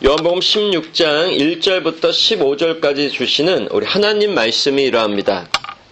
요한복음 16장 1절부터 15절까지 주시는 우리 하나님 말씀이 이러합니다.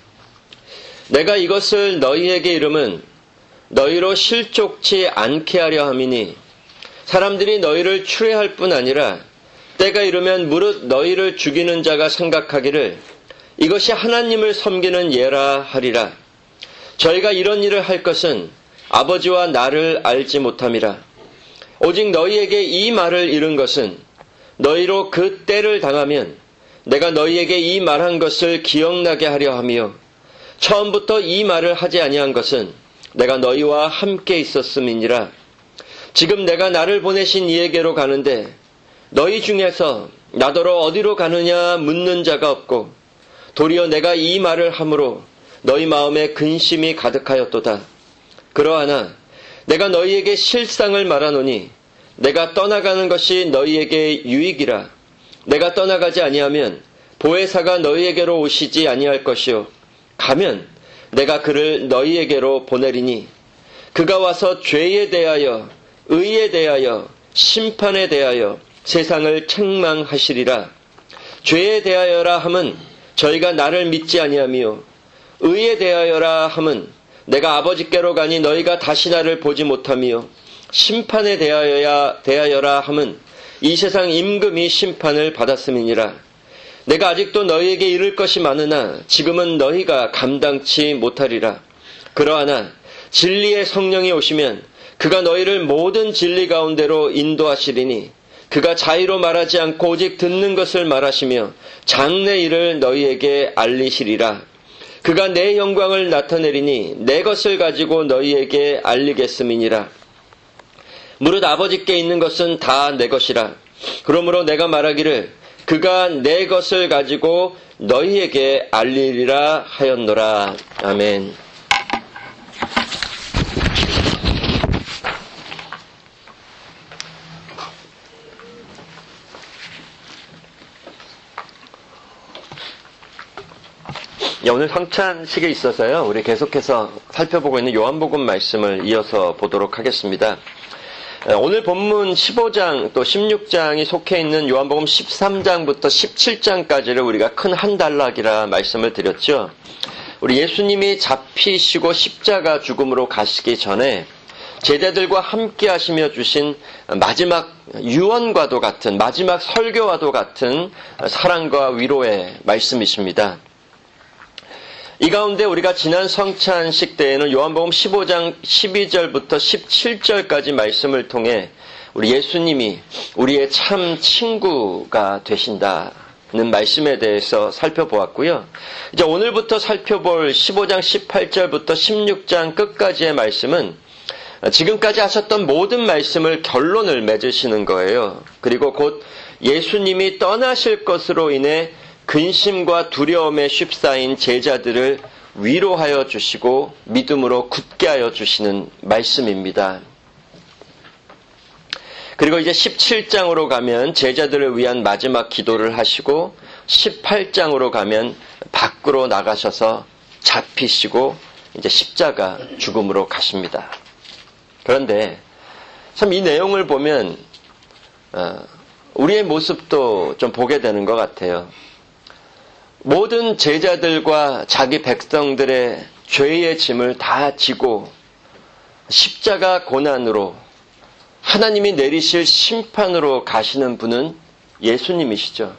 내가 이것을 너희에게 이름은 너희로 실족치 않게 하려 함이니 사람들이 너희를 추례할 뿐 아니라 때가 이르면 무릇 너희를 죽이는 자가 생각하기를 이것이 하나님을 섬기는 예라 하리라. 저희가 이런 일을 할 것은 아버지와 나를 알지 못함이라. 오직 너희에게 이 말을 이른 것은 너희로 그 때를 당하면 내가 너희에게 이 말한 것을 기억나게 하려 하며 처음부터 이 말을 하지 아니한 것은 내가 너희와 함께 있었음이니라. 지금 내가 나를 보내신 이에게로 가는데 너희 중에서 나더러 어디로 가느냐 묻는 자가 없고 도리어 내가 이 말을 함으로 너희 마음에 근심이 가득하였도다. 그러하나 내가 너희에게 실상을 말하노니 내가 떠나가는 것이 너희에게 유익이라. 내가 떠나가지 아니하면 보혜사가 너희에게로 오시지 아니할 것이요 가면 내가 그를 너희에게로 보내리니 그가 와서 죄에 대하여 의에 대하여 심판에 대하여 세상을 책망하시리라. 죄에 대하여라 함은 저희가 나를 믿지 아니하며 의에 대하여라 함은 내가 아버지께로 가니 너희가 다시 나를 보지 못하며 심판에 대하여라 함은 이 세상 임금이 심판을 받았음이니라. 내가 아직도 너희에게 이를 것이 많으나 지금은 너희가 감당치 못하리라. 그러하나 진리의 성령이 오시면 그가 너희를 모든 진리 가운데로 인도하시리니 그가 자의로 말하지 않고 오직 듣는 것을 말하시며 장래 일을 너희에게 알리시리라. 그가 내 영광을 나타내리니 내 것을 가지고 너희에게 알리겠음이니라. 무릇 아버지께 있는 것은 다 내 것이라. 그러므로 내가 말하기를 그가 내 것을 가지고 너희에게 알리리라 하였노라. 아멘. 오늘 성찬식에 있어서요, 우리 계속해서 살펴보고 있는 요한복음 말씀을 이어서 보도록 하겠습니다. 오늘 본문 15장 또 16장이 속해 있는 요한복음 13장부터 17장까지를 우리가 큰 한 단락이라 말씀을 드렸죠. 우리 예수님이 잡히시고 십자가 죽음으로 가시기 전에 제자들과 함께 하시며 주신 마지막 유언과도 같은, 마지막 설교와도 같은 사랑과 위로의 말씀이십니다. 이 가운데 우리가 지난 성찬식 때에는 요한복음 15장 12절부터 17절까지 말씀을 통해 우리 예수님이 우리의 참 친구가 되신다는 말씀에 대해서 살펴보았고요. 이제 오늘부터 살펴볼 15장 18절부터 16장 끝까지의 말씀은 지금까지 하셨던 모든 말씀을 결론을 맺으시는 거예요. 그리고 곧 예수님이 떠나실 것으로 인해 근심과 두려움에 휩싸인 제자들을 위로하여 주시고 믿음으로 굳게 하여 주시는 말씀입니다. 그리고 이제 17장으로 가면 제자들을 위한 마지막 기도를 하시고 18장으로 가면 밖으로 나가셔서 잡히시고 이제 십자가 죽음으로 가십니다. 그런데 참 이 내용을 보면 우리의 모습도 좀 보게 되는 것 같아요. 모든 제자들과 자기 백성들의 죄의 짐을 다 지고 십자가 고난으로 하나님이 내리실 심판으로 가시는 분은 예수님이시죠.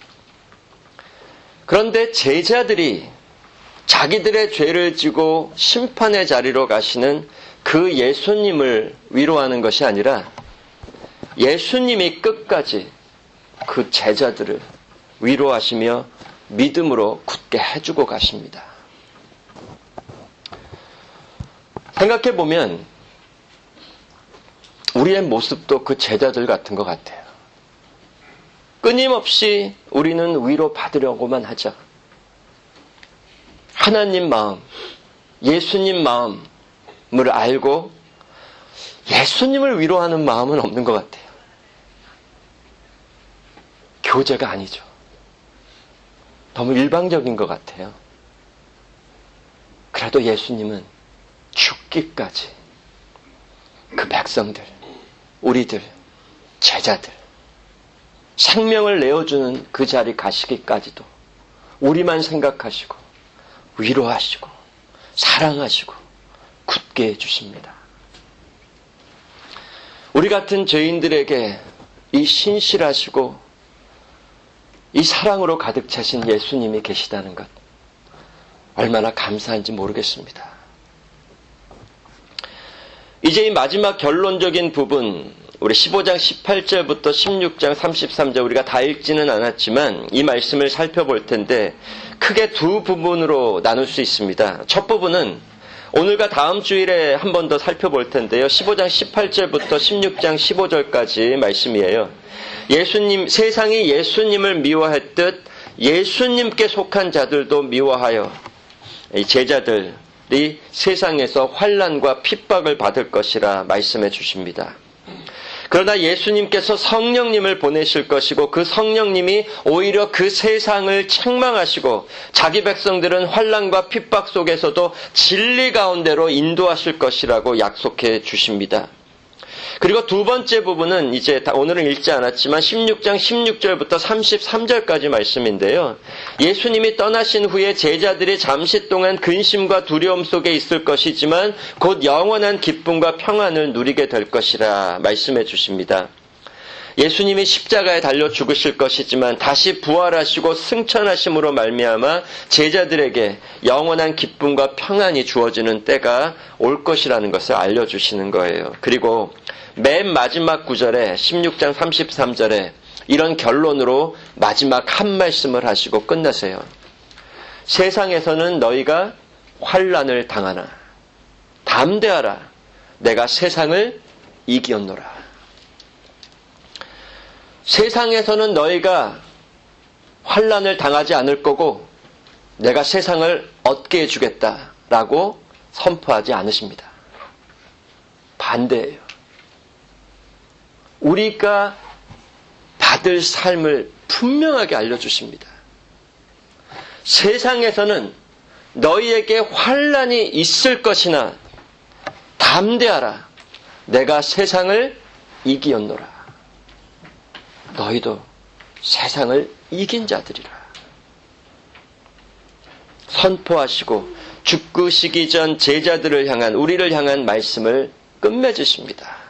그런데 제자들이 자기들의 죄를 지고 심판의 자리로 가시는 그 예수님을 위로하는 것이 아니라 예수님이 끝까지 그 제자들을 위로하시며 믿음으로 굳게 해주고 가십니다. 생각해보면 우리의 모습도 그 제자들 같은 것 같아요. 끊임없이 우리는 위로받으려고만 하죠. 하나님 마음, 예수님 마음을 알고 예수님을 위로하는 마음은 없는 것 같아요. 교제가 아니죠. 너무 일방적인 것 같아요. 그래도 예수님은 죽기까지 그 백성들, 우리들, 제자들 생명을 내어주는 그 자리 가시기까지도 우리만 생각하시고 위로하시고 사랑하시고 굳게 해주십니다. 우리 같은 죄인들에게 이 신실하시고 이 사랑으로 가득 차신 예수님이 계시다는 것 얼마나 감사한지 모르겠습니다. 이제 이 마지막 결론적인 부분, 우리 15장 18절부터 16장 33절 우리가 다 읽지는 않았지만 이 말씀을 살펴볼 텐데 크게 두 부분으로 나눌 수 있습니다. 첫 부분은 오늘과 다음 주일에 한 번 더 살펴볼 텐데요. 15장 18절부터 16장 15절까지 말씀이에요. 세상이 예수님을 미워했듯 예수님께 속한 자들도 미워하여 이 제자들이 세상에서 환난과 핍박을 받을 것이라 말씀해 주십니다. 그러나 예수님께서 성령님을 보내실 것이고 그 성령님이 오히려 그 세상을 책망하시고 자기 백성들은 환난과 핍박 속에서도 진리 가운데로 인도하실 것이라고 약속해 주십니다. 그리고 두 번째 부분은 이제 오늘은 읽지 않았지만 16장 16절부터 33절까지 말씀인데요. 예수님이 떠나신 후에 제자들이 잠시 동안 근심과 두려움 속에 있을 것이지만 곧 영원한 기쁨과 평안을 누리게 될 것이라 말씀해 주십니다. 예수님이 십자가에 달려 죽으실 것이지만 다시 부활하시고 승천하심으로 말미암아 제자들에게 영원한 기쁨과 평안이 주어지는 때가 올 것이라는 것을 알려주시는 거예요. 그리고 맨 마지막 구절에 16장 33절에 이런 결론으로 마지막 한 말씀을 하시고 끝내세요. 세상에서는 너희가 환난을 당하나 담대하라 내가 세상을 이기었노라. 세상에서는 너희가 환난을 당하지 않을 거고 내가 세상을 얻게 해주겠다라고 선포하지 않으십니다. 반대예요. 우리가 받을 삶을 분명하게 알려주십니다. 세상에서는 너희에게 환난이 있을 것이나 담대하라. 내가 세상을 이기었노라. 너희도 세상을 이긴 자들이라. 선포하시고 죽으시기 전 제자들을 향한 우리를 향한 말씀을 끝맺으십니다.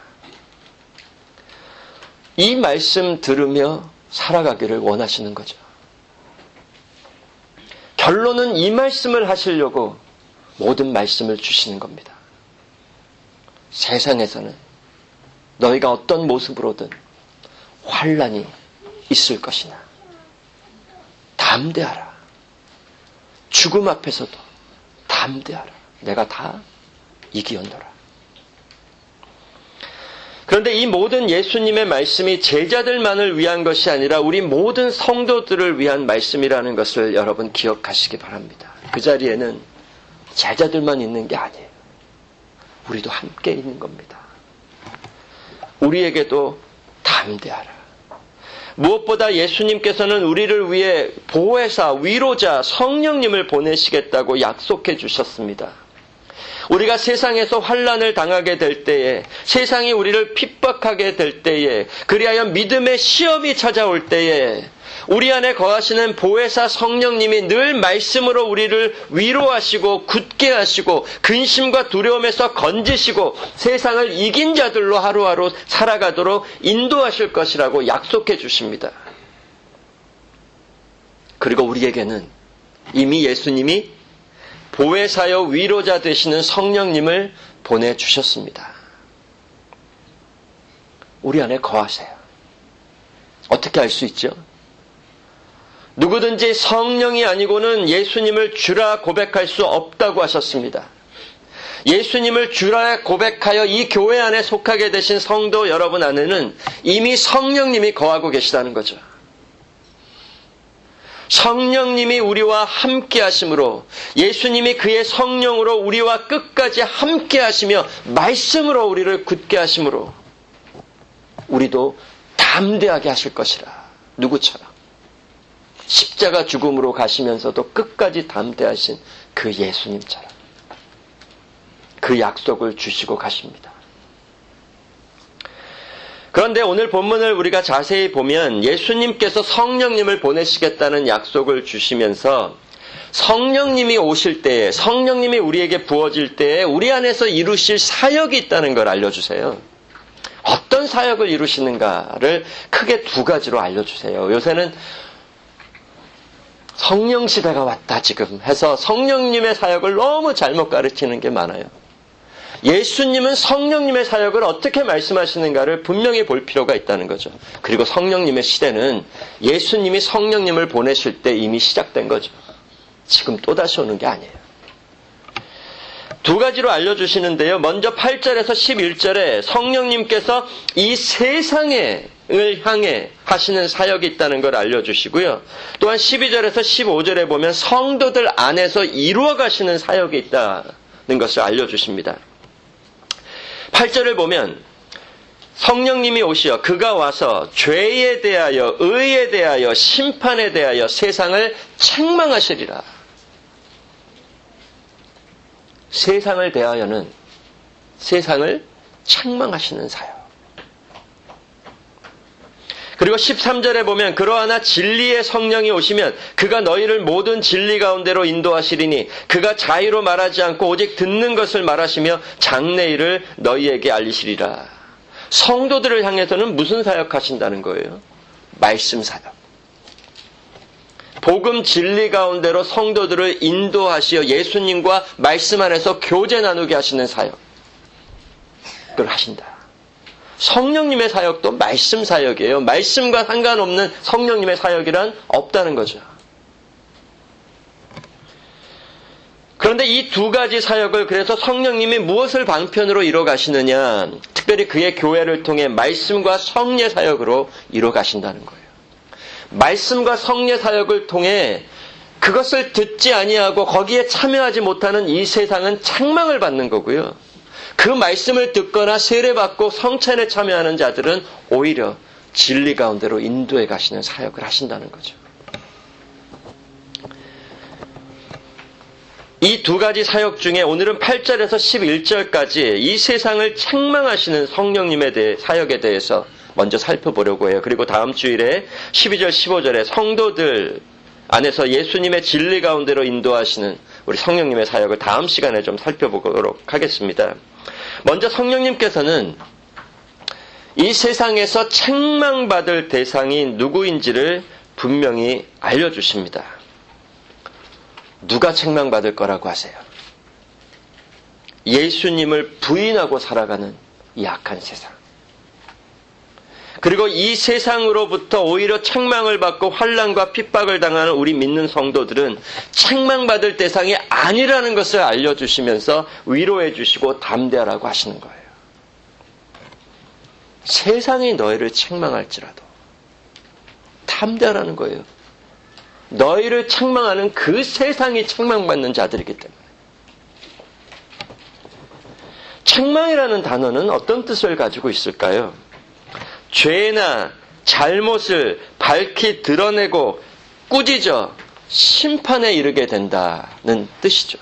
이 말씀 들으며 살아가기를 원하시는 거죠. 결론은 이 말씀을 하시려고 모든 말씀을 주시는 겁니다. 세상에서는 너희가 어떤 모습으로든 환난이 있을 것이나 담대하라. 죽음 앞에서도 담대하라. 내가 다 이기었노라. 그런데 이 모든 예수님의 말씀이 제자들만을 위한 것이 아니라 우리 모든 성도들을 위한 말씀이라는 것을 여러분 기억하시기 바랍니다. 그 자리에는 제자들만 있는 게 아니에요. 우리도 함께 있는 겁니다. 우리에게도 담대하라. 무엇보다 예수님께서는 우리를 위해 보혜사, 위로자, 성령님을 보내시겠다고 약속해 주셨습니다. 우리가 세상에서 환난을 당하게 될 때에, 세상이 우리를 핍박하게 될 때에, 그리하여 믿음의 시험이 찾아올 때에 우리 안에 거하시는 보혜사 성령님이 늘 말씀으로 우리를 위로하시고 굳게 하시고 근심과 두려움에서 건지시고 세상을 이긴 자들로 하루하루 살아가도록 인도하실 것이라고 약속해 주십니다. 그리고 우리에게는 이미 예수님이 보혜사여 위로자 되시는 성령님을 보내주셨습니다. 우리 안에 거하세요. 어떻게 알 수 있죠? 누구든지 성령이 아니고는 예수님을 주라 고백할 수 없다고 하셨습니다. 예수님을 주라 고백하여 이 교회 안에 속하게 되신 성도 여러분 안에는 이미 성령님이 거하고 계시다는 거죠. 성령님이 우리와 함께 하심으로 예수님이 그의 성령으로 우리와 끝까지 함께 하시며 말씀으로 우리를 굳게 하심으로 우리도 담대하게 하실 것이라. 누구처럼? 십자가 죽음으로 가시면서도 끝까지 담대하신 그 예수님처럼 그 약속을 주시고 가십니다. 그런데 오늘 본문을 우리가 자세히 보면 예수님께서 성령님을 보내시겠다는 약속을 주시면서 성령님이 오실 때에, 성령님이 우리에게 부어질 때에 우리 안에서 이루실 사역이 있다는 걸 알려주세요. 어떤 사역을 이루시는가를 크게 두 가지로 알려주세요. 요새는 성령 시대가 왔다 지금 해서 성령님의 사역을 너무 잘못 가르치는 게 많아요. 예수님은 성령님의 사역을 어떻게 말씀하시는가를 분명히 볼 필요가 있다는 거죠. 그리고 성령님의 시대는 예수님이 성령님을 보내실 때 이미 시작된 거죠. 지금 또다시 오는 게 아니에요. 두 가지로 알려주시는데요. 먼저 8절에서 11절에 성령님께서 이 세상을 향해 하시는 사역이 있다는 걸 알려주시고요. 또한 12절에서 15절에 보면 성도들 안에서 이루어 가시는 사역이 있다는 것을 알려주십니다. 8절을 보면 성령님이 오시어 그가 와서 죄에 대하여 의에 대하여 심판에 대하여 세상을 책망하시리라. 세상을 대하여는 세상을 책망하시는 사역. 그리고 13절에 보면 그러하나 진리의 성령이 오시면 그가 너희를 모든 진리 가운데로 인도하시리니 그가 자의로 말하지 않고 오직 듣는 것을 말하시며 장래일을 너희에게 알리시리라. 성도들을 향해서는 무슨 사역하신다는 거예요? 말씀 사역. 복음 진리 가운데로 성도들을 인도하시어 예수님과 말씀 안에서 교제 나누게 하시는 사역을 하신다. 성령님의 사역도 말씀 사역이에요. 말씀과 상관없는 성령님의 사역이란 없다는 거죠. 그런데 이 두 가지 사역을 그래서 성령님이 무엇을 방편으로 이뤄 가시느냐? 특별히 그의 교회를 통해 말씀과 성례 사역으로 이뤄 가신다는 거예요. 말씀과 성례 사역을 통해 그것을 듣지 아니하고 거기에 참여하지 못하는 이 세상은 책망을 받는 거고요. 그 말씀을 듣거나 세례받고 성찬에 참여하는 자들은 오히려 진리 가운데로 인도해 가시는 사역을 하신다는 거죠. 이 두 가지 사역 중에 오늘은 8절에서 11절까지 이 세상을 책망하시는 성령님에 대해 사역에 대해서 먼저 살펴보려고 해요. 그리고 다음 주일에 12절 15절에 성도들 안에서 예수님의 진리 가운데로 인도하시는 우리 성령님의 사역을 다음 시간에 좀 살펴보도록 하겠습니다. 먼저 성령님께서는 이 세상에서 책망받을 대상이 누구인지를 분명히 알려주십니다. 누가 책망받을 거라고 하세요? 예수님을 부인하고 살아가는 이 악한 세상. 그리고 이 세상으로부터 오히려 책망을 받고 환난과 핍박을 당하는 우리 믿는 성도들은 책망받을 대상이 아니라는 것을 알려주시면서 위로해 주시고 담대하라고 하시는 거예요. 세상이 너희를 책망할지라도 담대하라는 거예요. 너희를 책망하는 그 세상이 책망받는 자들이기 때문에. 책망이라는 단어는 어떤 뜻을 가지고 있을까요? 죄나 잘못을 밝히 드러내고 꾸짖어 심판에 이르게 된다는 뜻이죠.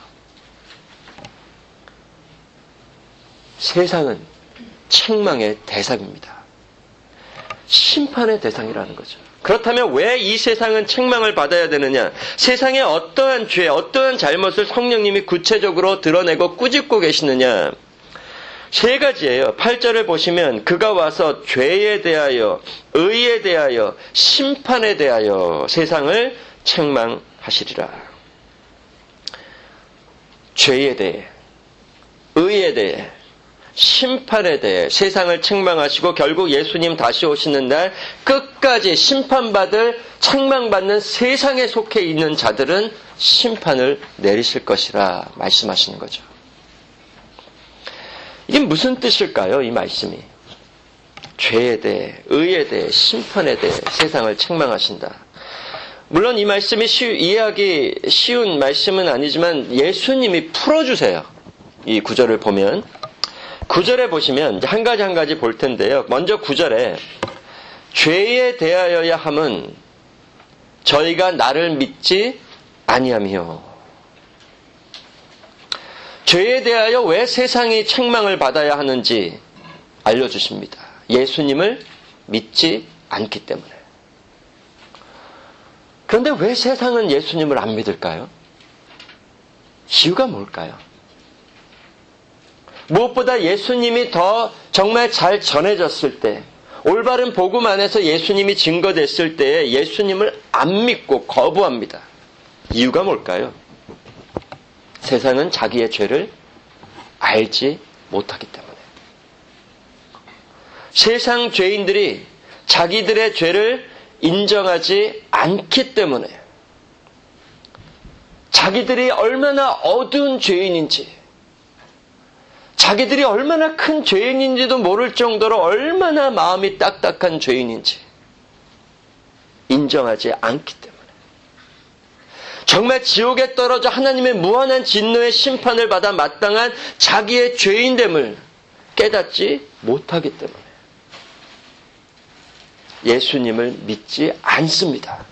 세상은 책망의 대상입니다. 심판의 대상이라는 거죠. 그렇다면 왜 이 세상은 책망을 받아야 되느냐? 세상에 어떠한 죄, 어떠한 잘못을 성령님이 구체적으로 드러내고 꾸짖고 계시느냐? 세 가지예요. 8절을 보시면 그가 와서 죄에 대하여, 의에 대하여, 심판에 대하여 세상을 책망하시리라. 죄에 대해, 의에 대해, 심판에 대해 세상을 책망하시고 결국 예수님 다시 오시는 날 끝까지 심판받을 책망받는 세상에 속해 있는 자들은 심판을 내리실 것이라 말씀하시는 거죠. 이게 무슨 뜻일까요? 이 말씀이. 죄에 대해, 의에 대해, 심판에 대해 세상을 책망하신다. 물론 이 말씀이 이해하기 쉬운 말씀은 아니지만 예수님이 풀어주세요. 이 구절을 보면. 9절에 보시면 한 가지 볼 텐데요. 먼저 9절에 죄에 대하여야 함은 저희가 나를 믿지 아니하며. 죄에 대하여 왜 세상이 책망을 받아야 하는지 알려주십니다. 예수님을 믿지 않기 때문에. 그런데 왜 세상은 예수님을 안 믿을까요? 이유가 뭘까요? 무엇보다 예수님이 더 정말 잘 전해졌을 때, 올바른 복음 안에서 예수님이 증거됐을 때에 예수님을 안 믿고 거부합니다. 이유가 뭘까요? 세상은 자기의 죄를 알지 못하기 때문에. 세상 죄인들이 자기들의 죄를 인정하지 않기 때문에, 자기들이 얼마나 어두운 죄인인지, 자기들이 얼마나 큰 죄인인지도 모를 정도로 얼마나 마음이 딱딱한 죄인인지 인정하지 않기 때문에, 정말 지옥에 떨어져 하나님의 무한한 진노의 심판을 받아 마땅한 자기의 죄인됨을 깨닫지 못하기 때문에 예수님을 믿지 않습니다.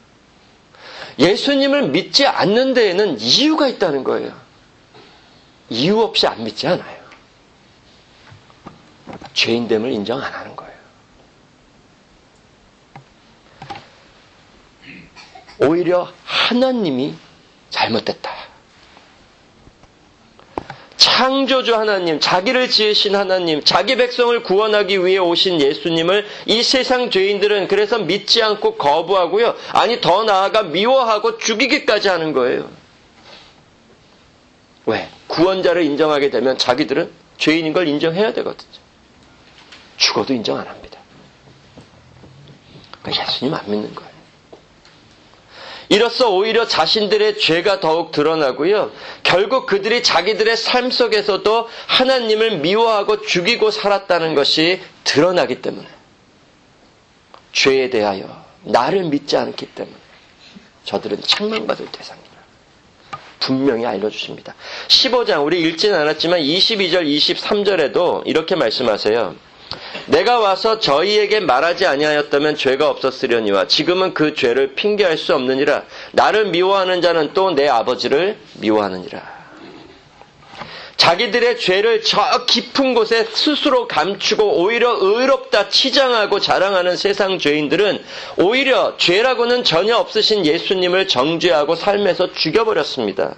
예수님을 믿지 않는 데에는 이유가 있다는 거예요. 이유 없이 안 믿지 않아요. 죄인됨을 인정 안 하는 거예요. 오히려 하나님이 잘못됐다. 창조주 하나님, 자기를 지으신 하나님, 자기 백성을 구원하기 위해 오신 예수님을 이 세상 죄인들은 그래서 믿지 않고 거부하고요. 아니 더 나아가 미워하고 죽이기까지 하는 거예요. 왜? 구원자를 인정하게 되면 자기들은 죄인인 걸 인정해야 되거든요. 죽어도 인정 안 합니다. 그러니까 예수님 안 믿는 거예요. 이로써 오히려 자신들의 죄가 더욱 드러나고요. 결국 그들이 자기들의 삶 속에서도 하나님을 미워하고 죽이고 살았다는 것이 드러나기 때문에, 죄에 대하여 나를 믿지 않기 때문에 저들은 책망받을 대상이다. 분명히 알려주십니다. 15장 우리 읽지는 않았지만 22절 23절에도 이렇게 말씀하세요. 내가 와서 저희에게 말하지 아니하였다면 죄가 없었으려니와 지금은 그 죄를 핑계할 수 없느니라. 나를 미워하는 자는 또 내 아버지를 미워하느니라. 자기들의 죄를 저 깊은 곳에 스스로 감추고 오히려 의롭다 치장하고 자랑하는 세상 죄인들은 오히려 죄라고는 전혀 없으신 예수님을 정죄하고 삶에서 죽여버렸습니다.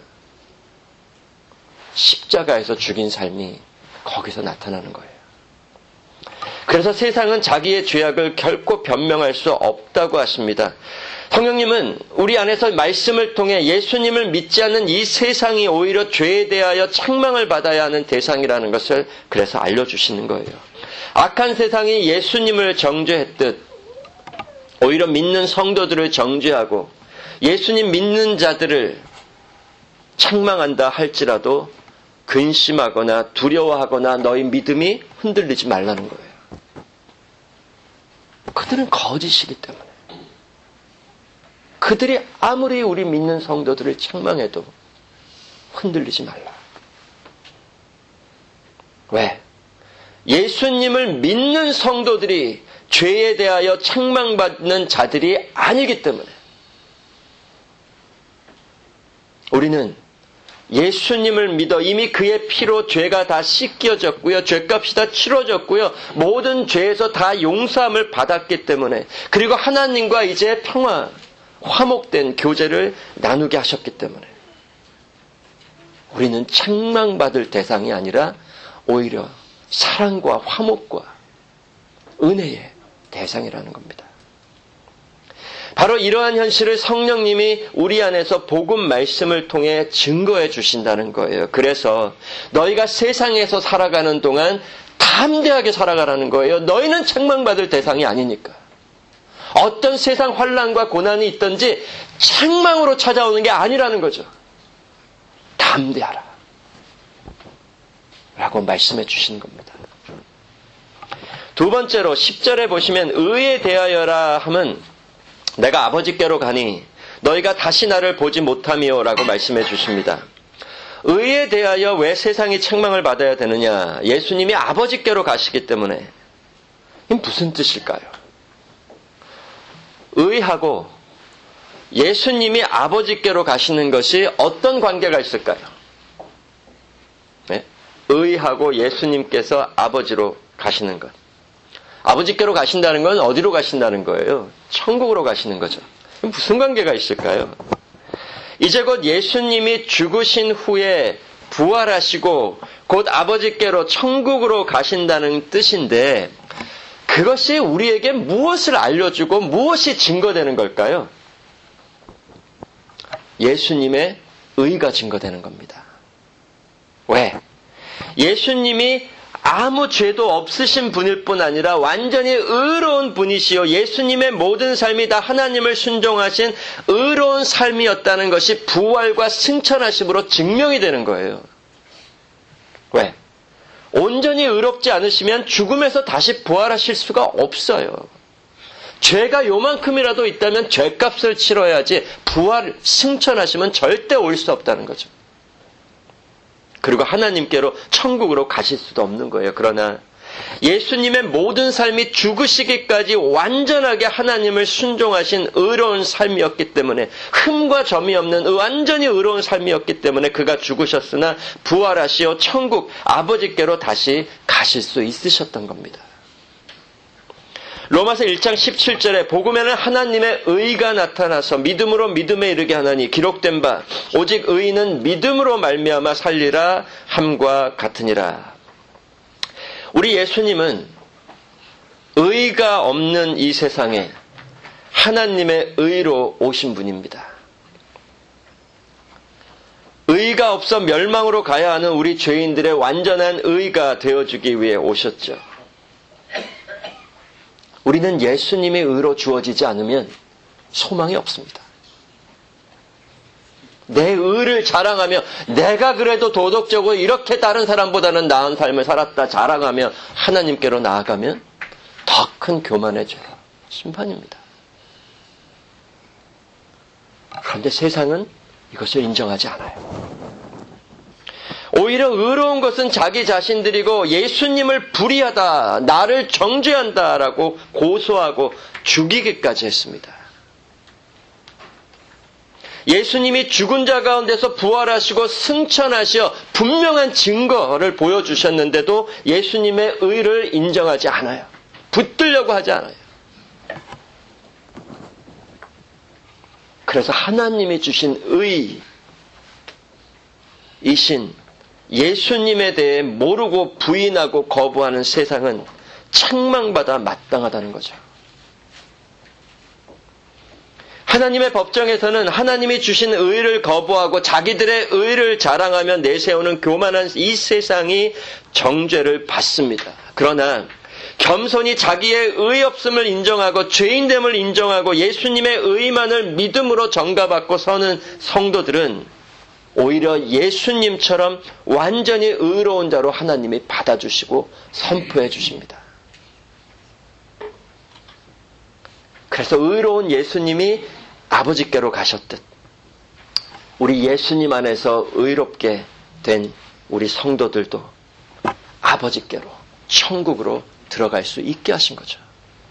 십자가에서 죽인 삶이 거기서 나타나는 거예요. 그래서 세상은 자기의 죄악을 결코 변명할 수 없다고 하십니다. 성령님은 우리 안에서 말씀을 통해 예수님을 믿지 않는 이 세상이 오히려 죄에 대하여 책망을 받아야 하는 대상이라는 것을 그래서 알려주시는 거예요. 악한 세상이 예수님을 정죄했듯 오히려 믿는 성도들을 정죄하고 예수님 믿는 자들을 책망한다 할지라도 근심하거나 두려워하거나 너희 믿음이 흔들리지 말라는 거예요. 그들은 거짓이기 때문에. 그들이 아무리 우리 믿는 성도들을 책망해도 흔들리지 말라. 왜? 예수님을 믿는 성도들이 죄에 대하여 책망받는 자들이 아니기 때문에. 우리는 예수님을 믿어 이미 그의 피로 죄가 다 씻겨졌고요. 죄값이 다 치러졌고요. 모든 죄에서 다 용서함을 받았기 때문에, 그리고 하나님과 이제 평화, 화목된 교제를 나누게 하셨기 때문에 우리는 책망받을 대상이 아니라 오히려 사랑과 화목과 은혜의 대상이라는 겁니다. 바로 이러한 현실을 성령님이 우리 안에서 복음 말씀을 통해 증거해 주신다는 거예요. 그래서 너희가 세상에서 살아가는 동안 담대하게 살아가라는 거예요. 너희는 책망받을 대상이 아니니까. 어떤 세상 환난과 고난이 있든지 책망으로 찾아오는 게 아니라는 거죠. 담대하라 라고 말씀해 주시는 겁니다. 두 번째로 10절에 보시면 의에 대하여라 하면 내가 아버지께로 가니 너희가 다시 나를 보지 못하미요 라고 말씀해 주십니다. 의에 대하여 왜 세상이 책망을 받아야 되느냐? 예수님이 아버지께로 가시기 때문에. 이게 무슨 뜻일까요? 의하고 예수님이 아버지께로 가시는 것이 어떤 관계가 있을까요? 네? 의하고 예수님께서 아버지로 가시는 것. 아버지께로 가신다는 건 어디로 가신다는 거예요? 천국으로 가시는 거죠. 무슨 관계가 있을까요? 이제 곧 예수님이 죽으신 후에 부활하시고 곧 아버지께로 천국으로 가신다는 뜻인데 그것이 우리에게 무엇을 알려주고 무엇이 증거되는 걸까요? 예수님의 의가 증거되는 겁니다. 왜? 예수님이 아무 죄도 없으신 분일 뿐 아니라 완전히 의로운 분이시요 예수님의 모든 삶이 다 하나님을 순종하신 의로운 삶이었다는 것이 부활과 승천하심으로 증명이 되는 거예요. 왜? 온전히 의롭지 않으시면 죽음에서 다시 부활하실 수가 없어요. 죄가 요만큼이라도 있다면 죄값을 치러야지 부활, 승천하시면 절대 올 수 없다는 거죠. 그리고 하나님께로 천국으로 가실 수도 없는 거예요. 그러나 예수님의 모든 삶이 죽으시기까지 완전하게 하나님을 순종하신 의로운 삶이었기 때문에 흠과 점이 없는 완전히 의로운 삶이었기 때문에 그가 죽으셨으나 부활하시어 천국 아버지께로 다시 가실 수 있으셨던 겁니다. 로마서 1장 17절에 복음에는 하나님의 의가 나타나서 믿음으로 믿음에 이르게 하나니 기록된 바 오직 의인은 믿음으로 말미암아 살리라 함과 같으니라. 우리 예수님은 의가 없는 이 세상에 하나님의 의로 오신 분입니다. 의가 없어 멸망으로 가야 하는 우리 죄인들의 완전한 의가 되어주기 위해 오셨죠. 우리는 예수님의 의로 주어지지 않으면 소망이 없습니다. 내 의를 자랑하며 내가 그래도 도덕적으로 이렇게 다른 사람보다는 나은 삶을 살았다 자랑하며 하나님께로 나아가면 더 큰 교만의 죄, 심판입니다. 그런데 세상은 이것을 인정하지 않아요. 오히려 의로운 것은 자기 자신들이고 예수님을 불의하다, 나를 정죄한다라고 고소하고 죽이기까지 했습니다. 예수님이 죽은 자 가운데서 부활하시고 승천하시어 분명한 증거를 보여주셨는데도 예수님의 의를 인정하지 않아요. 붙들려고 하지 않아요. 그래서 하나님이 주신 의이신 예수님에 대해 모르고 부인하고 거부하는 세상은 책망받아 마땅하다는 거죠. 하나님의 법정에서는 하나님이 주신 의를 거부하고 자기들의 의를 자랑하며 내세우는 교만한 이 세상이 정죄를 받습니다. 그러나 겸손히 자기의 의 없음을 인정하고 죄인됨을 인정하고 예수님의 의만을 믿음으로 전가받고 서는 성도들은 오히려 예수님처럼 완전히 의로운 자로 하나님이 받아주시고 선포해 주십니다. 그래서 의로운 예수님이 아버지께로 가셨듯 우리 예수님 안에서 의롭게 된 우리 성도들도 아버지께로 천국으로 들어갈 수 있게 하신 거죠.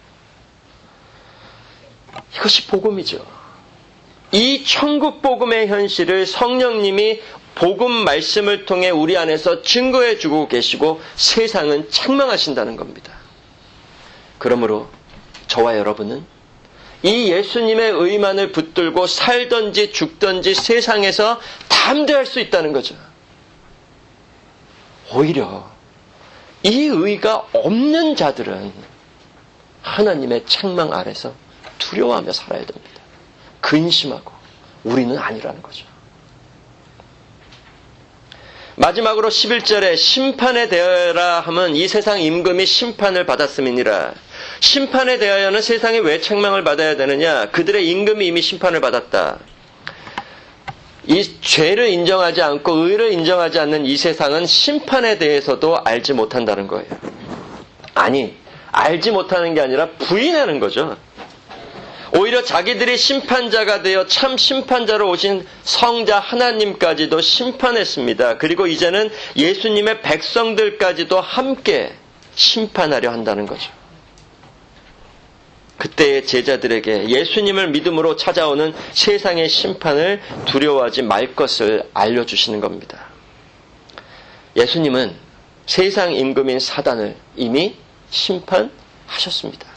이것이 복음이죠. 이 천국 복음의 현실을 성령님이 복음 말씀을 통해 우리 안에서 증거해 주고 계시고 세상은 책망하신다는 겁니다. 그러므로 저와 여러분은 이 예수님의 의만을 붙들고 살든지 죽든지 세상에서 담대할 수 있다는 거죠. 오히려 이 의가 없는 자들은 하나님의 책망 아래서 두려워하며 살아야 됩니다. 근심하고 우리는 아니라는 거죠. 마지막으로 11절에 심판에 대하여라 하면 이 세상 임금이 심판을 받았음이니라. 심판에 대하여는 세상이 왜 책망을 받아야 되느냐? 그들의 임금이 이미 심판을 받았다. 이 죄를 인정하지 않고 의를 인정하지 않는 이 세상은 심판에 대해서도 알지 못한다는 거예요. 아니, 알지 못하는 게 아니라 부인하는 거죠. 오히려 자기들이 심판자가 되어 참 심판자로 오신 성자 하나님까지도 심판했습니다. 그리고 이제는 예수님의 백성들까지도 함께 심판하려 한다는 거죠. 그때의 제자들에게 예수님을 믿음으로 찾아오는 세상의 심판을 두려워하지 말 것을 알려주시는 겁니다. 예수님은 세상 임금인 사단을 이미 하셨습니다.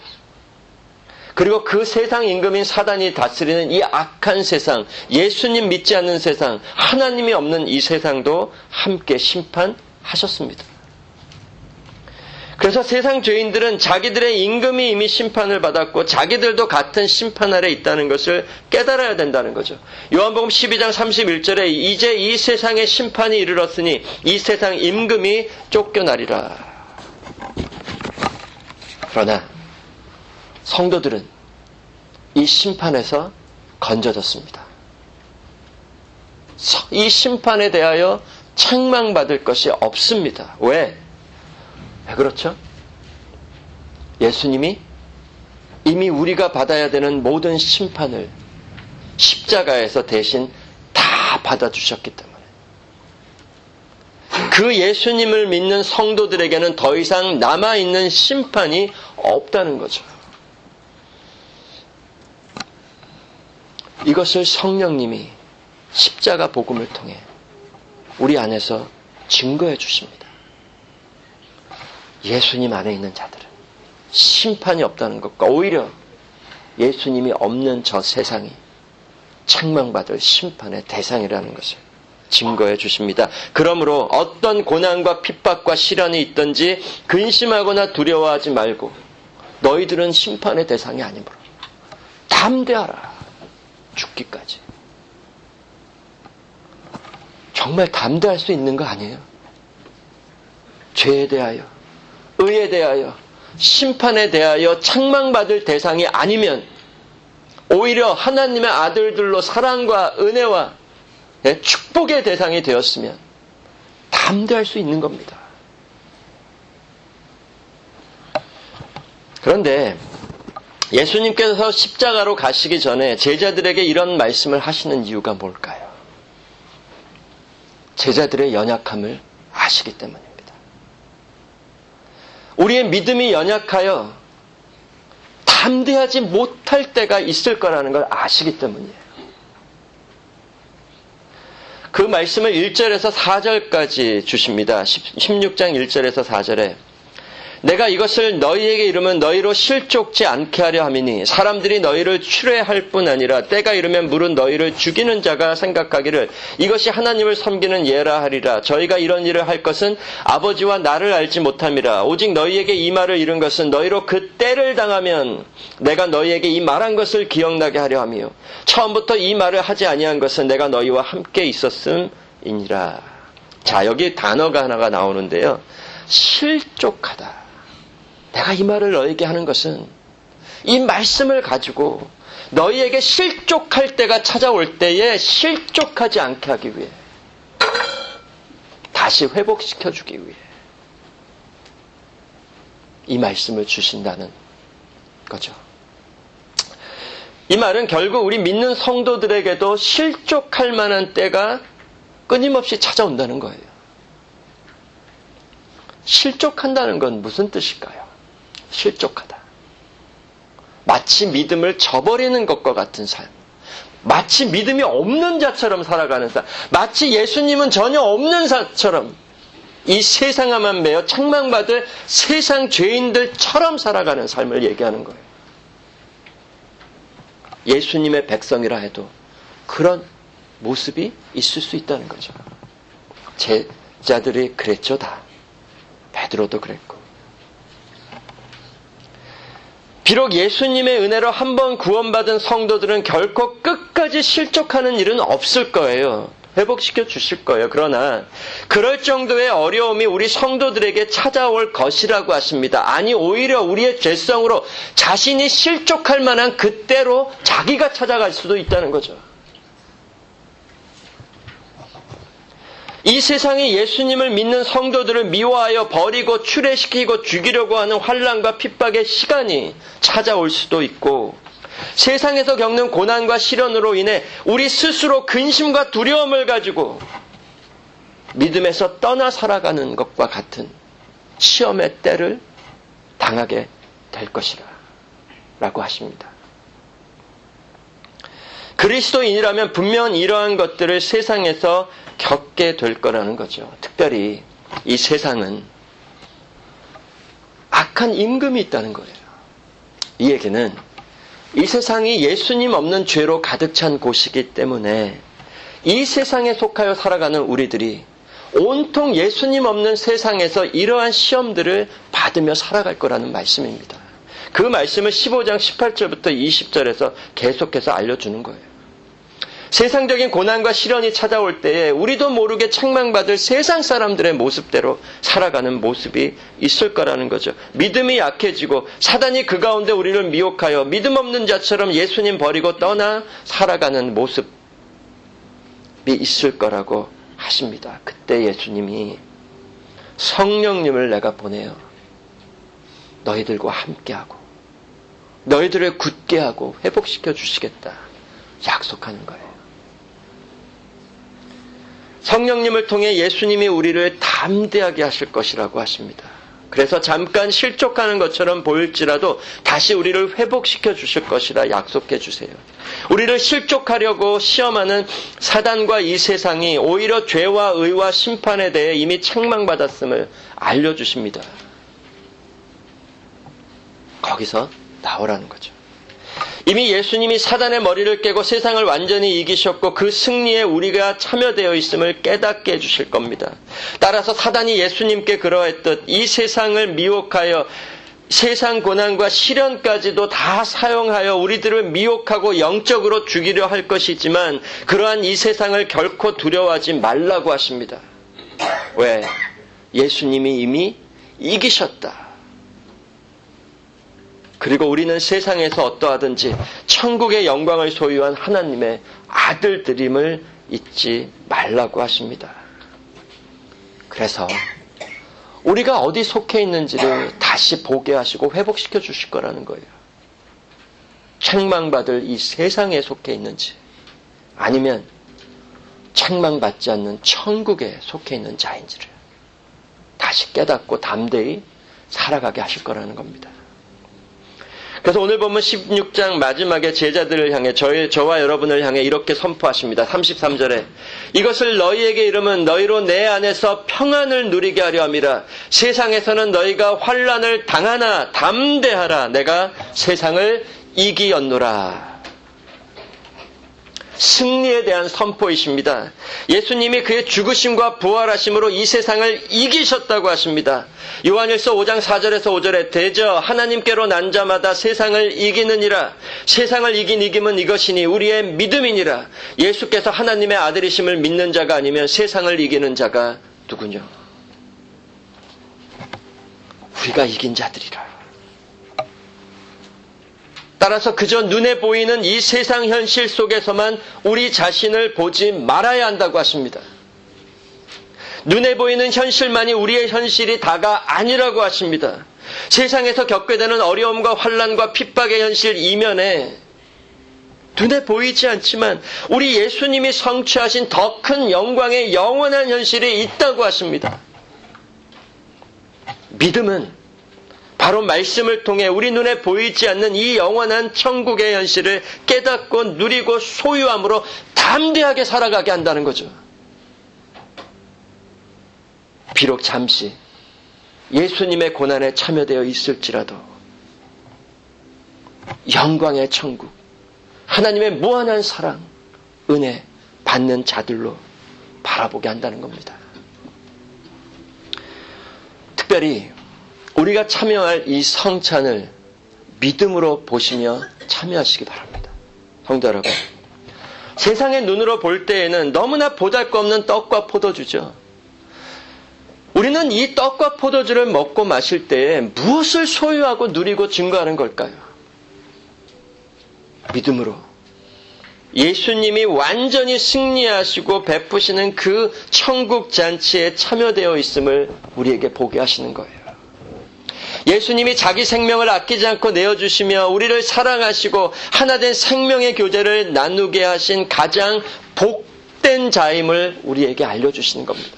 그리고 그 세상 임금인 사단이 다스리는 이 악한 세상, 예수님 믿지 않는 세상, 하나님이 없는 이 세상도 함께 심판하셨습니다. 그래서 세상 죄인들은 자기들의 임금이 이미 심판을 받았고 자기들도 같은 심판 아래 있다는 것을 깨달아야 된다는 거죠. 요한복음 12장 31절에 이제 이 세상에 심판이 이르렀으니 이 세상 임금이 쫓겨나리라. 그러나 성도들은 이 심판에서 건져졌습니다. 이 심판에 대하여 책망받을 것이 없습니다. 왜 그렇죠? 예수님이 이미 우리가 받아야 되는 모든 심판을 십자가에서 대신 다 받아주셨기 때문에 그 예수님을 믿는 성도들에게는 더 이상 남아있는 심판이 없다는 거죠. 이것을 성령님이 십자가 복음을 통해 우리 안에서 증거해 주십니다. 예수님 안에 있는 자들은 심판이 없다는 것과 오히려 예수님이 없는 저 세상이 책망받을 심판의 대상이라는 것을 증거해 주십니다. 그러므로 어떤 고난과 핍박과 시련이 있든지 근심하거나 두려워하지 말고 너희들은 심판의 대상이 아니므로 담대하라. 죽기까지. 정말 담대할 수 있는 거 아니에요? 죄에 대하여, 의에 대하여, 심판에 대하여 책망받을 대상이 아니면 오히려 하나님의 아들들로 사랑과 은혜와 축복의 대상이 되었으면 담대할 수 있는 겁니다. 그런데 예수님께서 십자가로 가시기 전에 제자들에게 이런 말씀을 하시는 이유가 뭘까요? 제자들의 연약함을 아시기 때문입니다. 우리의 믿음이 연약하여 담대하지 못할 때가 있을 거라는 걸 아시기 때문이에요. 그 말씀을 1절에서 4절까지 주십니다. 16장 1절에서 4절에 내가 이것을 너희에게 이르면 너희로 실족지 않게 하려 함이니 사람들이 너희를 추뢰할 뿐 아니라 때가 이르면 물은 너희를 죽이는 자가 생각하기를 이것이 하나님을 섬기는 예라 하리라. 저희가 이런 일을 할 것은 아버지와 나를 알지 못함이라. 오직 너희에게 이 말을 이룬 것은 너희로 그 때를 당하면 내가 너희에게 이 말한 것을 기억나게 하려 함이요 처음부터 이 말을 하지 아니한 것은 내가 너희와 함께 있었음이니라. 자, 여기 단어가 하나가 나오는데요. 실족하다. 내가 이 말을 너에게 하는 것은 이 말씀을 가지고 너희에게 실족할 때가 찾아올 때에 실족하지 않게 하기 위해 다시 회복시켜주기 위해 이 말씀을 주신다는 거죠. 이 말은 결국 우리 믿는 성도들에게도 실족할 만한 때가 끊임없이 찾아온다는 거예요. 실족한다는 건 무슨 뜻일까요? 실족하다. 마치 믿음을 저버리는 것과 같은 삶. 마치 믿음이 없는 자처럼 살아가는 삶. 마치 예수님은 전혀 없는 자처럼 이 세상에만 매여 책망받을 세상 죄인들처럼 살아가는 삶을 얘기하는 거예요. 예수님의 백성이라 해도 그런 모습이 있을 수 있다는 거죠. 제자들이 그랬죠, 다. 베드로도 그랬고. 비록 예수님의 은혜로 한 번 구원받은 성도들은 결코 끝까지 실족하는 일은 없을 거예요. 회복시켜 주실 거예요. 그러나 그럴 정도의 어려움이 우리 성도들에게 찾아올 것이라고 하십니다. 아니, 오히려 우리의 죄성으로 자신이 실족할 만한 그때로 자기가 찾아갈 수도 있다는 거죠. 이 세상이 예수님을 믿는 성도들을 미워하여 버리고 추례시키고 죽이려고 하는 환난과 핍박의 시간이 찾아올 수도 있고, 세상에서 겪는 고난과 시련으로 인해 우리 스스로 근심과 두려움을 가지고 믿음에서 떠나 살아가는 것과 같은 시험의 때를 당하게 될 것이라 라고 하십니다. 그리스도인이라면 분명 이러한 것들을 세상에서 겪게 될 거라는 거죠. 특별히 이 세상은 악한 임금이 있다는 거예요. 이 얘기는 이 세상이 예수님 없는 죄로 가득 찬 곳이기 때문에 이 세상에 속하여 살아가는 우리들이 온통 예수님 없는 세상에서 이러한 시험들을 받으며 살아갈 거라는 말씀입니다. 그 말씀을 15장 18절부터 20절에서 계속해서 알려주는 거예요. 세상적인 고난과 시련이 찾아올 때에 우리도 모르게 책망받을 세상 사람들의 모습대로 살아가는 모습이 있을 거라는 거죠. 믿음이 약해지고 사단이 그 가운데 우리를 미혹하여 믿음 없는 자처럼 예수님 버리고 떠나 살아가는 모습이 있을 거라고 하십니다. 그때 예수님이 성령님을 내가 보내요. 너희들과 함께하고 너희들을 굳게 하고 회복시켜 주시겠다 약속하는 거예요. 성령님을 통해 예수님이 우리를 담대하게 하실 것이라고 하십니다. 그래서 잠깐 실족하는 것처럼 보일지라도 다시 우리를 회복시켜 주실 것이라 약속해 주세요. 우리를 실족하려고 시험하는 사단과 이 세상이 오히려 죄와 의와 심판에 대해 이미 책망받았음을 알려주십니다. 거기서 나오라는 거죠. 이미 예수님이 사단의 머리를 깨고 세상을 완전히 이기셨고 그 승리에 우리가 참여되어 있음을 깨닫게 해주실 겁니다. 따라서 사단이 예수님께 그러했듯 이 세상을 미혹하여 세상 고난과 시련까지도 다 사용하여 우리들을 미혹하고 영적으로 죽이려 할 것이지만 그러한 이 세상을 결코 두려워하지 말라고 하십니다. 왜? 예수님이 이미 이기셨다. 그리고 우리는 세상에서 어떠하든지 천국의 영광을 소유한 하나님의 아들들임을 잊지 말라고 하십니다. 그래서 우리가 어디 속해 있는지를 다시 보게 하시고 회복시켜 주실 거라는 거예요. 책망받을 이 세상에 속해 있는지 아니면 책망받지 않는 천국에 속해 있는 자인지를 다시 깨닫고 담대히 살아가게 하실 거라는 겁니다. 그래서 오늘 보면 16장 마지막에 제자들을 향해 저와 여러분을 향해 이렇게 선포하십니다. 33절에 이것을 너희에게 이르면 너희로 내 안에서 평안을 누리게 하려 함이라. 세상에서는 너희가 환난을 당하나 담대하라. 내가 세상을 이기었노라. 승리에 대한 선포이십니다. 예수님이 그의 죽으심과 부활하심으로 이 세상을 이기셨다고 하십니다. 요한일서 5장 4절에서 5절에 대저 하나님께로 난 자마다 세상을 이기느니라. 세상을 이긴 이김은 이것이니 우리의 믿음이니라. 예수께서 하나님의 아들이심을 믿는 자가 아니면 세상을 이기는 자가 누구냐? 우리가 이긴 자들이라. 따라서 그저 눈에 보이는 이 세상 현실 속에서만 우리 자신을 보지 말아야 한다고 하십니다. 눈에 보이는 현실만이 우리의 현실이 다가 아니라고 하십니다. 세상에서 겪게 되는 어려움과 환난과 핍박의 현실 이면에 눈에 보이지 않지만 우리 예수님이 성취하신 더 큰 영광의 영원한 현실이 있다고 하십니다. 믿음은 바로 말씀을 통해 우리 눈에 보이지 않는 이 영원한 천국의 현실을 깨닫고 누리고 소유함으로 담대하게 살아가게 한다는 거죠. 비록 잠시 예수님의 고난에 참여되어 있을지라도 영광의 천국, 하나님의 무한한 사랑, 은혜 받는 자들로 바라보게 한다는 겁니다. 특별히 우리가 참여할 이 성찬을 믿음으로 보시며 참여하시기 바랍니다. 성도 여러분, 세상의 눈으로 볼 때에는 너무나 보잘것없는 떡과 포도주죠. 우리는 이 떡과 포도주를 먹고 마실 때에 무엇을 소유하고 누리고 증거하는 걸까요? 믿음으로 예수님이 완전히 승리하시고 베푸시는 그 천국 잔치에 참여되어 있음을 우리에게 보게 하시는 거예요. 예수님이 자기 생명을 아끼지 않고 내어주시며 우리를 사랑하시고 하나된 생명의 교제를 나누게 하신 가장 복된 자임을 우리에게 알려주시는 겁니다.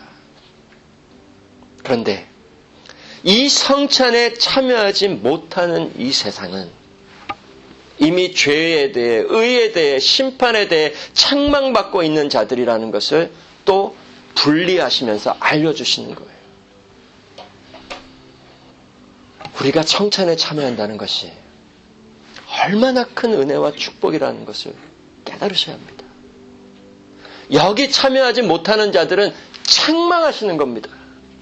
그런데 이 성찬에 참여하지 못하는 이 세상은 이미 죄에 대해, 의에 대해, 심판에 대해 책망받고 있는 자들이라는 것을 또 분리하시면서 알려주시는 거예요. 우리가 성찬에 참여한다는 것이 얼마나 큰 은혜와 축복이라는 것을 깨달으셔야 합니다. 여기 참여하지 못하는 자들은 책망하시는 겁니다.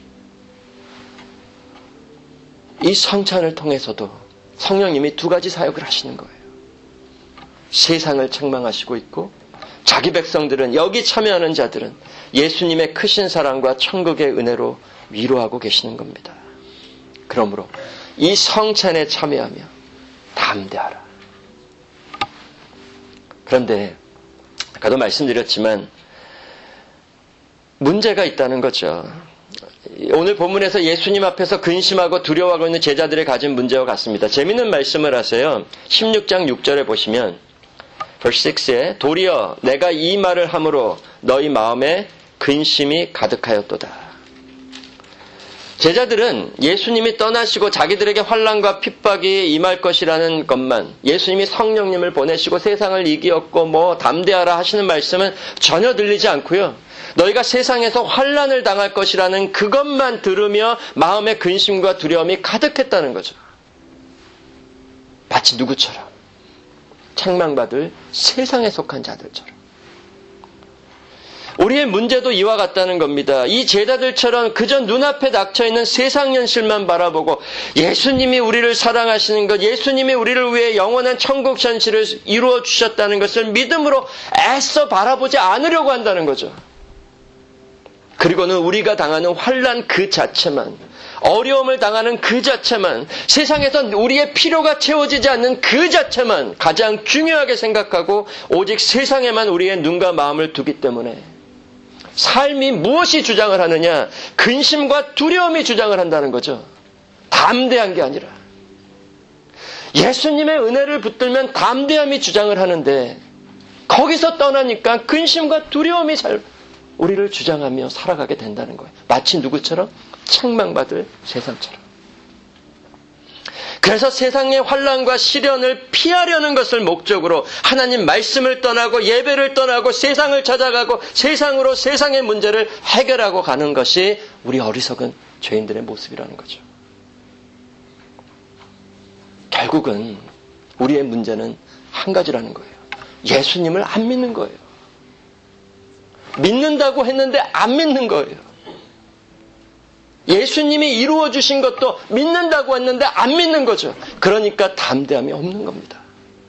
이 성찬을 통해서도 성령님이 두 가지 사역을 하시는 거예요. 세상을 책망하시고 있고 자기 백성들은, 여기 참여하는 자들은 예수님의 크신 사랑과 천국의 은혜로 위로하고 계시는 겁니다. 그러므로 이 성찬에 참여하며 담대하라. 그런데 아까도 말씀드렸지만 문제가 있다는 거죠. 오늘 본문에서 예수님 앞에서 근심하고 두려워하고 있는 제자들이 가진 문제와 같습니다. 재미있는 말씀을 하세요. 16장 6절에 보시면 verse 6에 도리어 내가 이 말을 함으로 너희 마음에 근심이 가득하였도다. 제자들은 예수님이 떠나시고 자기들에게 환난과 핍박이 임할 것이라는 것만, 예수님이 성령님을 보내시고 세상을 이기었고 담대하라 하시는 말씀은 전혀 들리지 않고요. 너희가 세상에서 환난을 당할 것이라는 그것만 들으며 마음의 근심과 두려움이 가득했다는 거죠. 마치 누구처럼? 책망받을 세상에 속한 자들처럼. 우리의 문제도 이와 같다는 겁니다. 이 제자들처럼 그저 눈앞에 닥쳐있는 세상 현실만 바라보고 예수님이 우리를 사랑하시는 것, 예수님이 우리를 위해 영원한 천국 현실을 이루어 주셨다는 것을 믿음으로 애써 바라보지 않으려고 한다는 거죠. 그리고는 우리가 당하는 환난 그 자체만, 어려움을 당하는 그 자체만, 세상에서 우리의 필요가 채워지지 않는 그 자체만 가장 중요하게 생각하고 오직 세상에만 우리의 눈과 마음을 두기 때문에 삶이 무엇이 주장을 하느냐? 근심과 두려움이 주장을 한다는 거죠. 담대한 게 아니라. 예수님의 은혜를 붙들면 담대함이 주장을 하는데 거기서 떠나니까 근심과 두려움이 우리를 주장하며 살아가게 된다는 거예요. 마치 누구처럼? 책망받을 세상처럼. 그래서 세상의 환난과 시련을 피하려는 것을 목적으로 하나님 말씀을 떠나고 예배를 떠나고 세상을 찾아가고 세상으로 세상의 문제를 해결하고 가는 것이 우리 어리석은 죄인들의 모습이라는 거죠. 결국은 우리의 문제는 한 가지라는 거예요. 예수님을 안 믿는 거예요. 믿는다고 했는데 안 믿는 거예요. 예수님이 이루어 주신 것도 믿는다고 했는데 안 믿는 거죠. 그러니까 담대함이 없는 겁니다.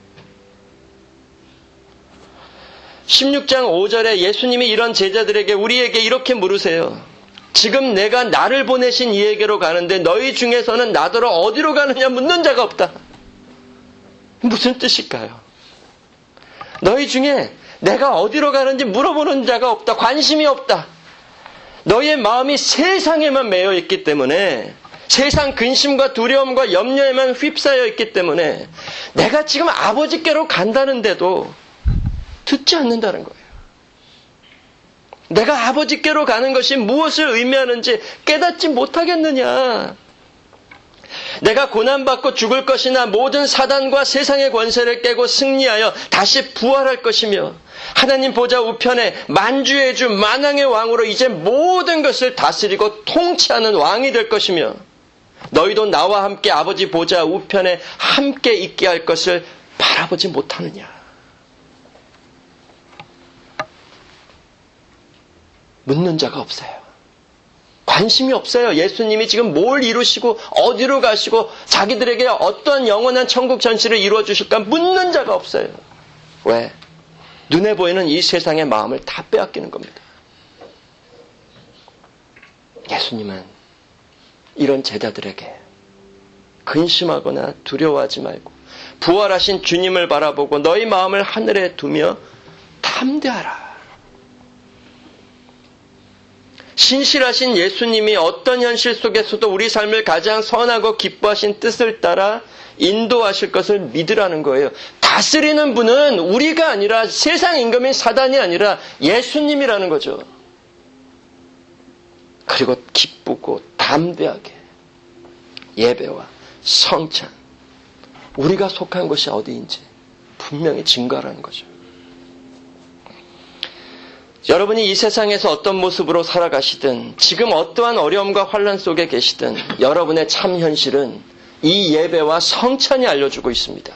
16장 5절에 예수님이 이런 제자들에게, 우리에게 이렇게 물으세요. 지금 내가 나를 보내신 이에게로 가는데 너희 중에서는 나더러 어디로 가느냐 묻는 자가 없다. 무슨 뜻일까요? 너희 중에 내가 어디로 가는지 물어보는 자가 없다. 관심이 없다. 너희의 마음이 세상에만 매여 있기 때문에, 세상 근심과 두려움과 염려에만 휩싸여 있기 때문에 내가 지금 아버지께로 간다는데도 듣지 않는다는 거예요. 내가 아버지께로 가는 것이 무엇을 의미하는지 깨닫지 못하겠느냐. 내가 고난받고 죽을 것이나 모든 사단과 세상의 권세를 깨고 승리하여 다시 부활할 것이며 하나님 보좌 우편에 만주의 주 만왕의 왕으로 이제 모든 것을 다스리고 통치하는 왕이 될 것이며 너희도 나와 함께 아버지 보좌 우편에 함께 있게 할 것을 바라보지 못하느냐. 묻는 자가 없어요. 관심이 없어요. 예수님이 지금 뭘 이루시고 어디로 가시고 자기들에게 어떤 영원한 천국 전시를 이루어 주실까 묻는 자가 없어요. 왜? 눈에 보이는 이 세상의 마음을 다 빼앗기는 겁니다. 예수님은 이런 제자들에게 근심하거나 두려워하지 말고 부활하신 주님을 바라보고 너희 마음을 하늘에 두며 담대하라. 신실하신 예수님이 어떤 현실 속에서도 우리 삶을 가장 선하고 기뻐하신 뜻을 따라 인도하실 것을 믿으라는 거예요. 다스리는 분은 우리가 아니라 세상 임금인 사단이 아니라 예수님이라는 거죠. 그리고 기쁘고 담대하게 예배와 성찬, 우리가 속한 것이 어디인지 분명히 증거하라는 거죠. 여러분이 이 세상에서 어떤 모습으로 살아가시든 지금 어떠한 어려움과 환난 속에 계시든 여러분의 참 현실은 이 예배와 성찬이 알려주고 있습니다.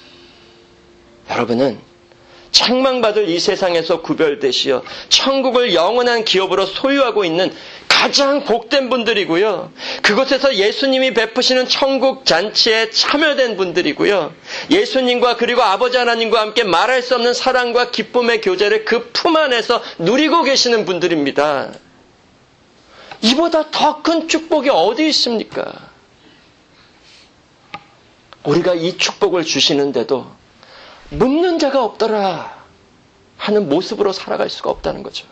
여러분은 책망받을 이 세상에서 구별되시어 천국을 영원한 기업으로 소유하고 있는 가장 복된 분들이고요. 그곳에서 예수님이 베푸시는 천국 잔치에 참여된 분들이고요. 예수님과 그리고 아버지 하나님과 함께 말할 수 없는 사랑과 기쁨의 교제를 그 품 안에서 누리고 계시는 분들입니다. 이보다 더 큰 축복이 어디 있습니까? 우리가 이 축복을 주시는데도 묻는 자가 없더라 하는 모습으로 살아갈 수가 없다는 거죠.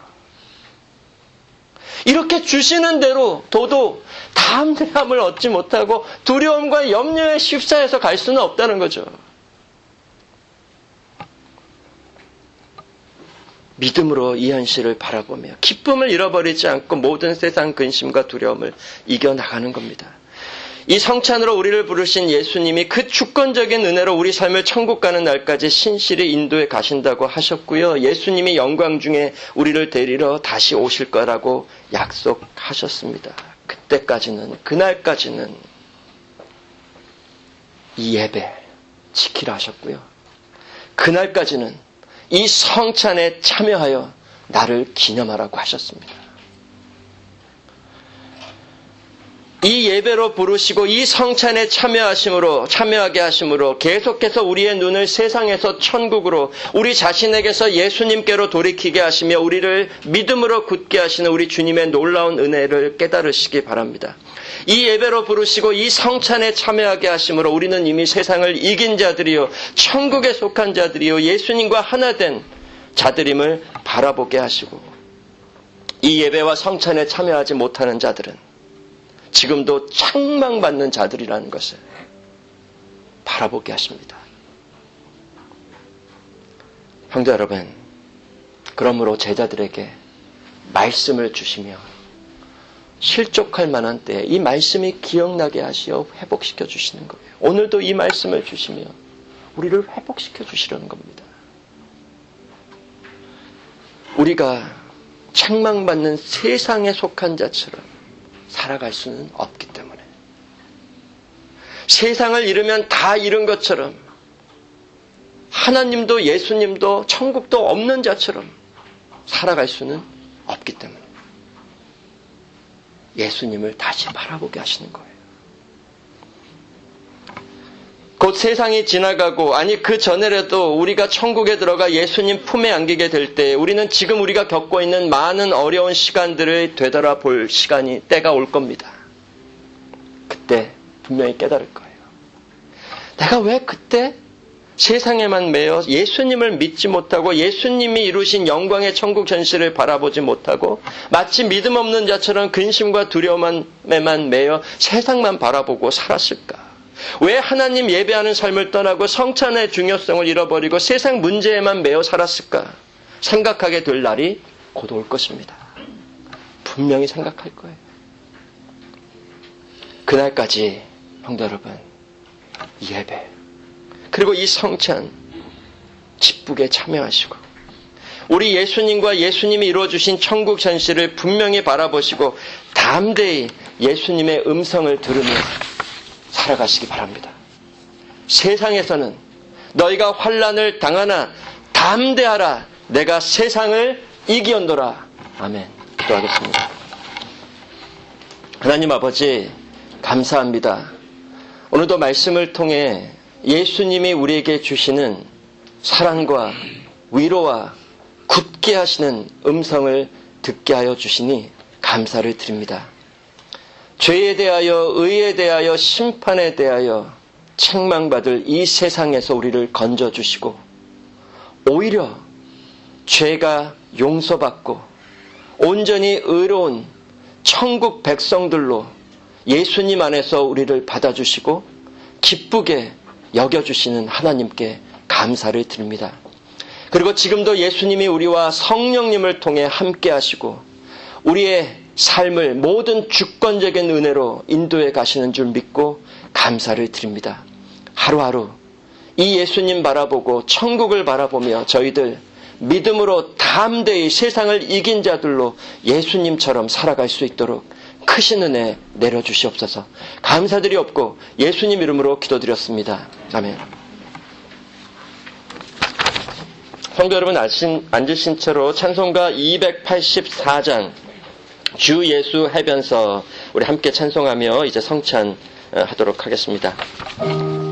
이렇게 주시는 대로 도도 담대함을 얻지 못하고 두려움과 염려에 휩싸여서 갈 수는 없다는 거죠. 믿음으로 이 현실을 바라보며 기쁨을 잃어버리지 않고 모든 세상 근심과 두려움을 이겨나가는 겁니다. 이 성찬으로 우리를 부르신 예수님이 그 주권적인 은혜로 우리 삶을 천국 가는 날까지 신실히 인도해 가신다고 하셨고요. 예수님이 영광 중에 우리를 데리러 다시 오실 거라고 약속하셨습니다. 그때까지는, 그날까지는 이 예배 지키라 하셨고요. 그날까지는 이 성찬에 참여하여 나를 기념하라고 하셨습니다. 이 예배로 부르시고 이 성찬에 참여하게 하심으로 계속해서 우리의 눈을 세상에서 천국으로, 우리 자신에게서 예수님께로 돌이키게 하시며 우리를 믿음으로 굳게 하시는 우리 주님의 놀라운 은혜를 깨달으시기 바랍니다. 이 예배로 부르시고 이 성찬에 참여하게 하심으로 우리는 이미 세상을 이긴 자들이요, 천국에 속한 자들이요, 예수님과 하나 된 자들임을 바라보게 하시고, 이 예배와 성찬에 참여하지 못하는 자들은 지금도 책망받는 자들이라는 것을 바라보게 하십니다. 형제 여러분, 그러므로 제자들에게 말씀을 주시며 실족할 만한 때에 이 말씀이 기억나게 하시어 회복시켜 주시는 거예요. 오늘도 이 말씀을 주시며 우리를 회복시켜 주시려는 겁니다. 우리가 책망받는 세상에 속한 자처럼 살아갈 수는 없기 때문에, 세상을 잃으면 다 잃은 것처럼, 하나님도 예수님도 천국도 없는 자처럼 살아갈 수는 없기 때문에 예수님을 다시 바라보게 하시는 거예요. 곧 세상이 지나가고, 아니 그 전에라도 우리가 천국에 들어가 예수님 품에 안기게 될 때 우리는 지금 우리가 겪고 있는 많은 어려운 시간들을 되돌아볼 시간이, 때가 올 겁니다. 그때 분명히 깨달을 거예요. 내가 왜 그때 세상에만 매여 예수님을 믿지 못하고 예수님이 이루신 영광의 천국 현실을 바라보지 못하고 마치 믿음 없는 자처럼 근심과 두려움에만 매여 세상만 바라보고 살았을까? 왜 하나님 예배하는 삶을 떠나고 성찬의 중요성을 잃어버리고 세상 문제에만 매여 살았을까? 생각하게 될 날이 곧 올 것입니다. 분명히 생각할 거예요. 그날까지 형제 여러분, 이 예배 그리고 이 성찬 기쁘게 참여하시고 우리 예수님과 예수님이 이루어주신 천국 현실을 분명히 바라보시고 담대히 예수님의 음성을 들으며 살아가시기 바랍니다. 세상에서는 너희가 환난을 당하나 담대하라, 내가 세상을 이기었노라. 아멘. 기도하겠습니다. 하나님 아버지, 감사합니다. 오늘도 말씀을 통해 예수님이 우리에게 주시는 사랑과 위로와 굳게 하시는 음성을 듣게 하여 주시니 감사를 드립니다. 죄에 대하여, 의에 대하여, 심판에 대하여 책망받을 이 세상에서 우리를 건져주시고 오히려 죄가 용서받고 온전히 의로운 천국 백성들로 예수님 안에서 우리를 받아주시고 기쁘게 여겨주시는 하나님께 감사를 드립니다. 그리고 지금도 예수님이 우리와 성령님을 통해 함께 하시고 우리의 삶을 모든 주권적인 은혜로 인도해 가시는 줄 믿고 감사를 드립니다. 하루하루 이 예수님 바라보고 천국을 바라보며 저희들 믿음으로 담대히 세상을 이긴 자들로 예수님처럼 살아갈 수 있도록 크신 은혜 내려주시옵소서. 감사드리옵고 예수님 이름으로 기도드렸습니다. 아멘. 성도 여러분, 앉으신 채로 찬송가 284장 주 예수 해변서 우리 함께 찬송하며 이제 성찬하도록 하겠습니다.